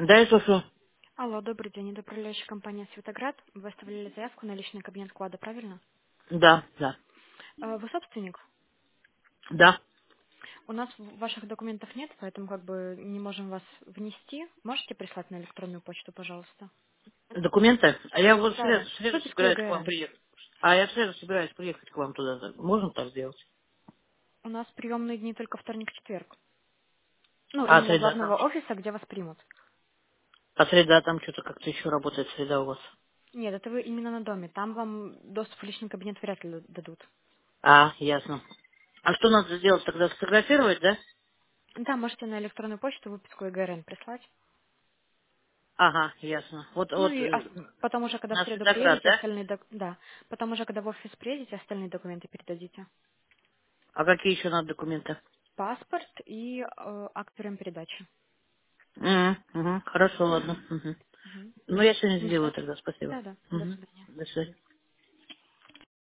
Да, я слушаю. Алло, добрый день. Это управляющая компания «Светоград». Вы оставляли заявку на личный кабинет вклада, правильно? Да, да, Вы собственник? да. У нас ваших документов нет, поэтому как бы не можем вас внести. Можете прислать на электронную почту, пожалуйста? Документы? А я вот Да, да. в среду Выписку собираюсь к вам ЕГРН. приехать. А я в среду собираюсь приехать к вам туда. Можно так сделать? У нас приемные дни только вторник-четверг. Ну, А именно среда там главного что? офиса, где вас примут. А среда там что-то как-то еще работает, среда у вас. Нет, это вы именно на доме. Там вам доступ в личный кабинет вряд ли дадут. А, ясно. А что надо сделать тогда? Сфотографировать, да? Да, можете на электронную почту выписку ЕГРН прислать. Ага, ясно. Вот, Ну вот и потом уже, когда в на среду Светоград, приедете, да? остальные да, потом уже, когда в офис приедете, остальные документы передадите. А какие еще надо документы? Паспорт и акт прием-передачи. Хорошо, ладно. Мгм. Мгм. Ну, я сегодня Не сделаю ждать? тогда, спасибо. Да, да. До Мгм. свидания. До свидания.